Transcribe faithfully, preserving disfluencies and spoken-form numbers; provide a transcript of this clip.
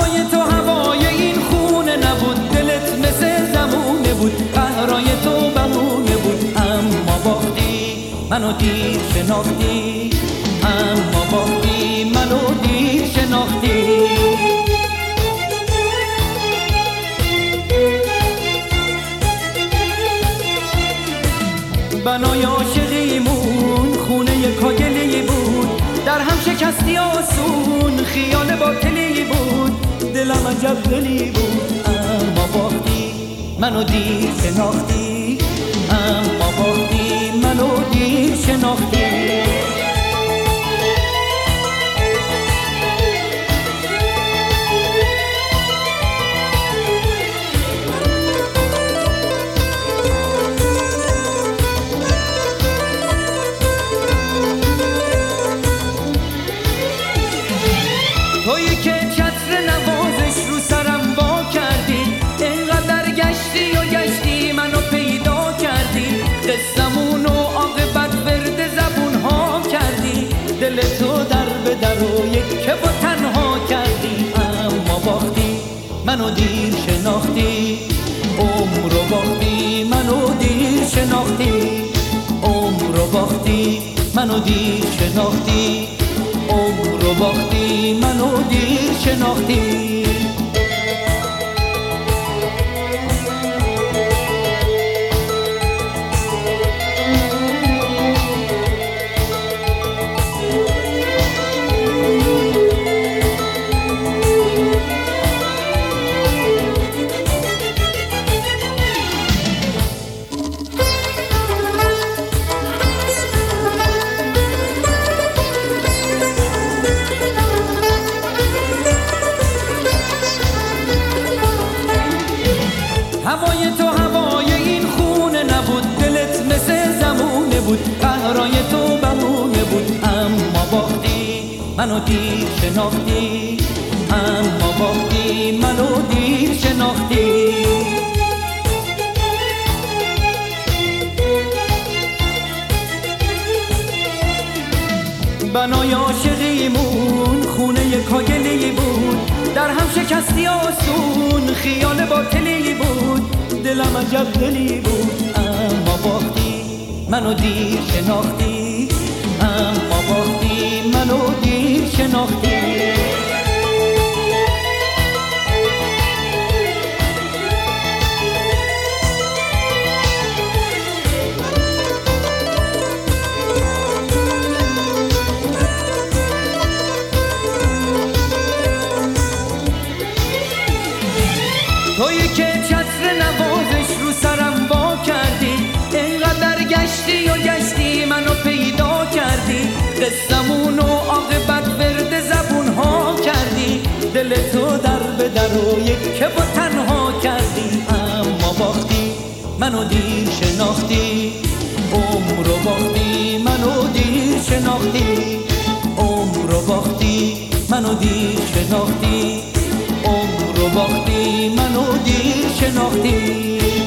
هوای تو هوای این خونه نبود، دلت مثل زمونه بود، قهرای تو بمونه بود. اما باختی منو دیر شناختی، اما باختی منو دیر شناختی. بنای عاشقیمون خونه کاگلی بود، در هم شکستی آسون خیال باطلی بود، دلم عجب دلی بود. اما باختی منو دیر شناختی، اما باختی منو دیر شناختی. تویی که چتر نوازش رو سرم وا کردی، اینقدر گشتی و گشتی منو پیدا کردی، قصمون و عاقبت ورد زبون ها کردی، دل تو در به در و یک و تنها کردی. اما باختی منو دیر شناختی، عمر رو باختی منو دیر شناختی، عمر رو باختی منو دیر شناختی، عمر رو باختی منو دیر شناختی. هوای تو هوای این خونه نبود، دلت مثل زمونه بود، قهرای تو بمونه بود. اما باختی منو دیر شناختی، اما باختی منو دیر شناختی. بنای عاشقیمون خونه کاگلی بود، در هم شکستی آسون خیال باطلی بود، دلم عجب دلی بود. اما باختی منو دیر شناختی، اما باختی منو دیر شناختی. تویی که چتر نوازش رو سرم وا کردی، اینقدر گشتی و گشتی منو پیدا کردی، قصمون و عاقبت ورد زبون ها کردی، دل تو در به در و یک و تنها کردی. اما باختی منو دیر شناختی، عمر رو باختی منو دیر شناختی، عمر رو باختی منو دیر شناختی، عمر رو باختی منو دیر شناختی.